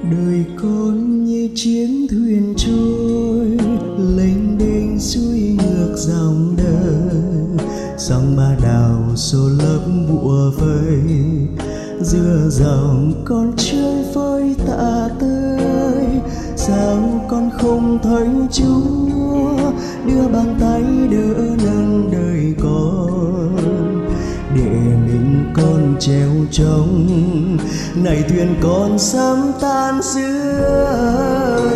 đời con như chuyến thuyền trôi lênh đênh xuôi ngược dòng đời, sóng ba đào xô lấp bụa vây, giữa dòng con chơi vơi tạ tơi. Sao con không thấy Chúa đưa bàn tay đỡ nâng đời con, để mình con treo trống này thuyền con sớm tan giữa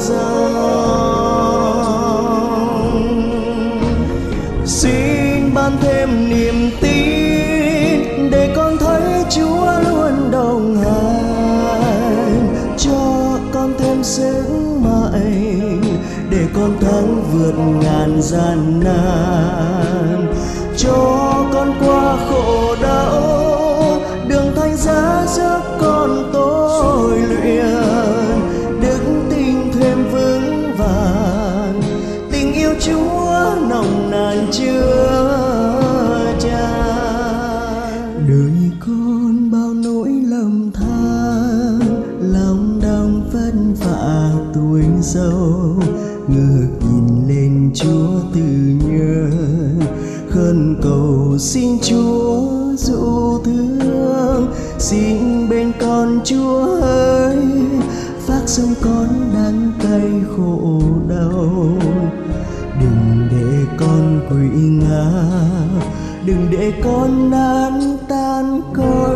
dòng. Xin ban thêm niềm tin để con thấy Chúa luôn đồng hành, cho con thêm sức mạnh để con thắng vượt ngàn gian nan, cho con qua khổ đau đường thánh giá giúp con tôi luyện đức tin thêm vững vàng, tình yêu Chúa nồng nàn chưa chan. Đời con bao nỗi lầm than, lòng đau vất vả tuổi giàu, ngước nhìn lên Chúa từ nhớ, khẩn cầu xin Chúa dụ thương. Xin bên con Chúa ơi, phát sông con đắng cay khổ đau, đừng để con quỵ ngã, đừng để con nát tan cõi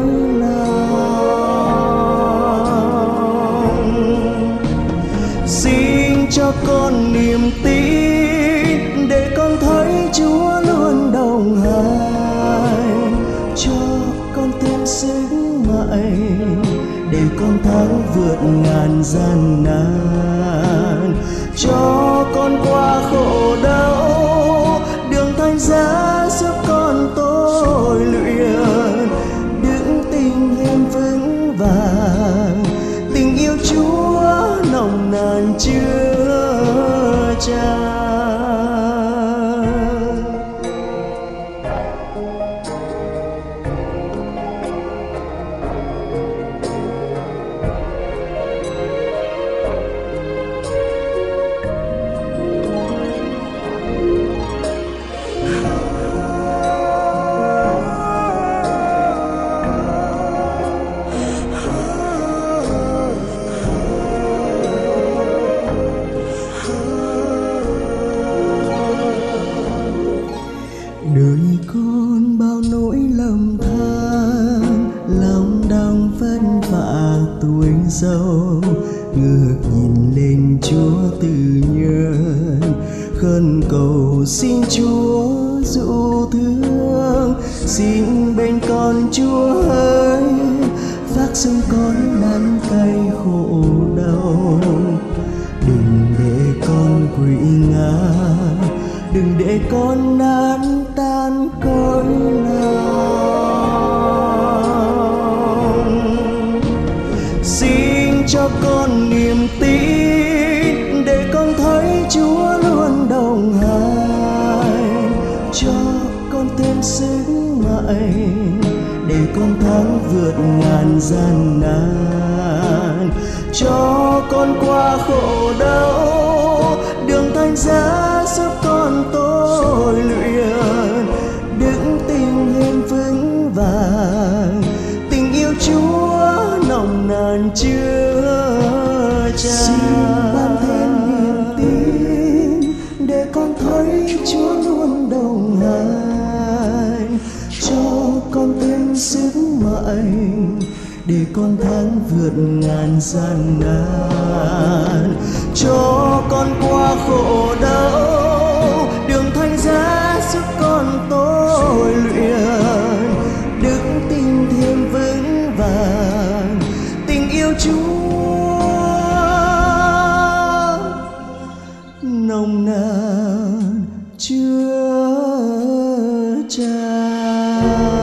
lòng. Xin cho con niềm tin để con thấy Chúa luôn đồng hành, cho con thêm sức mạnh để con thắng vượt ngàn gian nan, cho con qua khổ đau đường thánh giá giúp con tôi luyện đức tin thêm vững vàng, tình yêu Chúa nồng nàn chưa chan. Đời con bao nỗi lầm than, lòng đau vất vả tuổi giàu, ngước nhìn lên Chúa từ nhớ, khẩn cầu xin Chúa dụ thương. Xin bên con Chúa ơi, phát sông con đắng cay khổ đau, đừng để con quỵ ngã, đừng để con nát tan cõi lòng. Xin cho con niềm tin để con thấy Chúa luôn đồng hành, cho con thêm sức mạnh để con thắng vượt ngàn gian nan, cho con qua khổ đau đường thánh giá giúp con tôi luyện đức tin thêm vững vàng, tình yêu Chúa nồng nàn chưa chan. Xin ban thêm niềm tin để con thấy Chúa luôn đồng hành, cho con thêm sức mạnh để con thắng vượt ngàn gian nan, cho con qua khổ đau đường thánh giá giúp con tôi luyện đức tin thêm vững vàng, tình yêu Chúa nồng nàn chưa chan.